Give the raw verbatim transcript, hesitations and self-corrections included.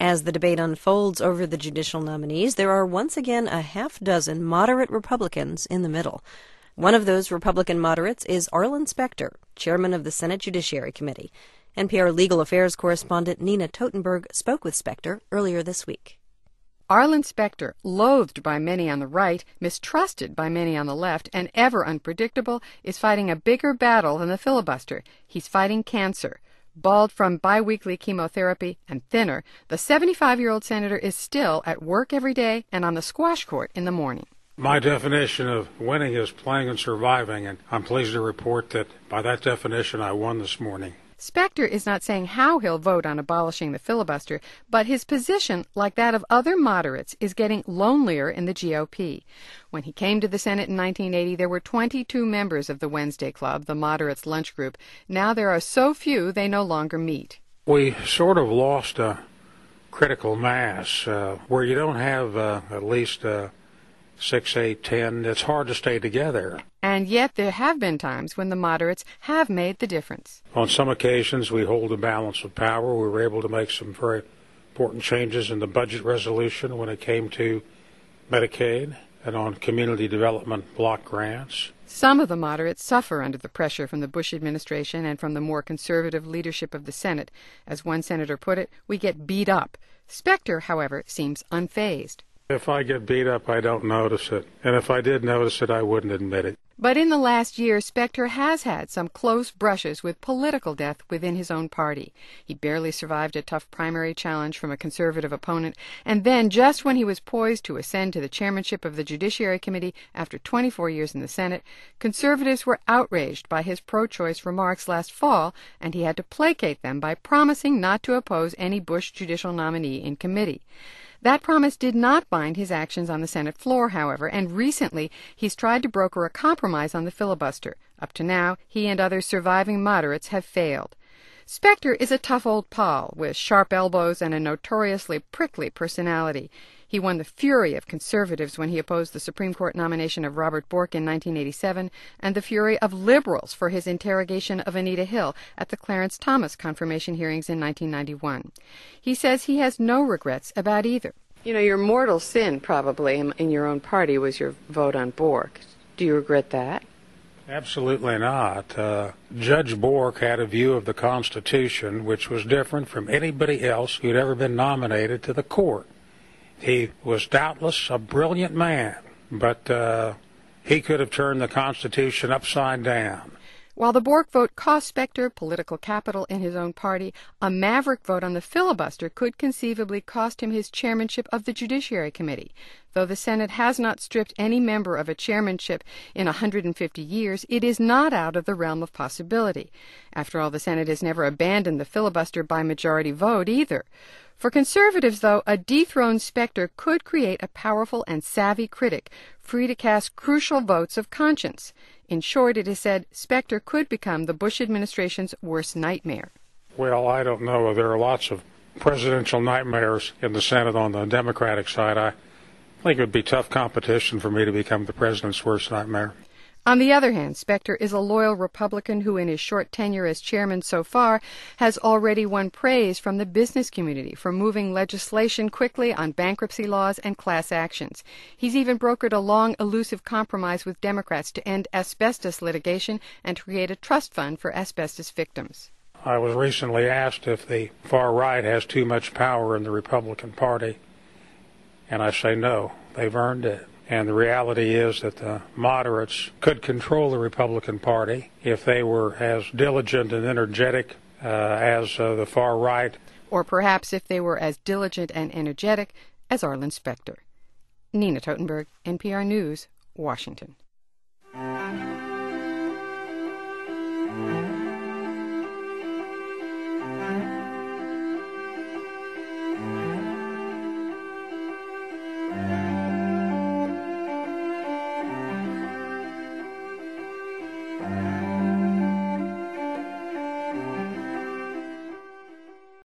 As the debate unfolds over the judicial nominees, there are once again a half dozen moderate Republicans in the middle. One of those Republican moderates is Arlen Specter, chairman of the Senate Judiciary Committee. N P R legal affairs correspondent Nina Totenberg spoke with Specter earlier this week. Arlen Specter, loathed by many on the right, mistrusted by many on the left, and ever unpredictable, is fighting a bigger battle than the filibuster. He's fighting cancer. Bald from biweekly chemotherapy and thinner, the seventy-five-year-old senator is still at work every day and on the squash court in the morning. My definition of winning is playing and surviving, and I'm pleased to report that by that definition I won this morning. Specter is not saying how he'll vote on abolishing the filibuster, but his position, like that of other moderates, is getting lonelier in the G O P. When he came to the Senate in nineteen eighty, there were twenty-two members of the Wednesday Club, the moderates' lunch group. Now there are so few they no longer meet. We sort of lost a critical mass uh, where you don't have uh, at least uh, six, eight, ten. It's hard to stay together. And yet there have been times when the moderates have made the difference. On some occasions, we hold a balance of power. We were able to make some very important changes in the budget resolution when it came to Medicaid and on community development block grants. Some of the moderates suffer under the pressure from the Bush administration and from the more conservative leadership of the Senate. As one senator put it, we get beat up. Specter, however, seems unfazed. If I get beat up, I don't notice it. And if I did notice it, I wouldn't admit it. But in the last year, Specter has had some close brushes with political death within his own party. He barely survived a tough primary challenge from a conservative opponent, and then, just when he was poised to ascend to the chairmanship of the Judiciary Committee after twenty-four years in the Senate, conservatives were outraged by his pro-choice remarks last fall, and he had to placate them by promising not to oppose any Bush judicial nominee in committee. That promise did not bind his actions on the Senate floor, however, and recently he's tried to broker a compromise on the filibuster. Up to now, he and other surviving moderates have failed. Specter is a tough old pal with sharp elbows and a notoriously prickly personality. He won the fury of conservatives when he opposed the Supreme Court nomination of Robert Bork in nineteen eighty-seven, and the fury of liberals for his interrogation of Anita Hill at the Clarence Thomas confirmation hearings in nineteen ninety-one. He says he has no regrets about either. You know, your mortal sin probably in, in your own party was your vote on Bork. Do you regret that? Absolutely not. Uh, Judge Bork had a view of the Constitution which was different from anybody else who'd ever been nominated to the court. He was doubtless a brilliant man, but uh, he could have turned the Constitution upside down. While the Bork vote cost Specter political capital in his own party, a maverick vote on the filibuster could conceivably cost him his chairmanship of the Judiciary Committee. Though the Senate has not stripped any member of a chairmanship in one hundred fifty years, it is not out of the realm of possibility. After all, the Senate has never abandoned the filibuster by majority vote either. For conservatives, though, a dethroned Specter could create a powerful and savvy critic, free to cast crucial votes of conscience. In short, it is said, Specter could become the Bush administration's worst nightmare. Well, I don't know. There are lots of presidential nightmares in the Senate on the Democratic side. I think it would be tough competition for me to become the president's worst nightmare. On the other hand, Specter is a loyal Republican who, in his short tenure as chairman so far, has already won praise from the business community for moving legislation quickly on bankruptcy laws and class actions. He's even brokered a long, elusive compromise with Democrats to end asbestos litigation and to create a trust fund for asbestos victims. I was recently asked if the far right has too much power in the Republican Party, and I say no, they've earned it. And the reality is that the moderates could control the Republican Party if they were as diligent and energetic uh, as uh, the far right. Or perhaps if they were as diligent and energetic as Arlen Specter. Nina Totenberg, N P R News, Washington.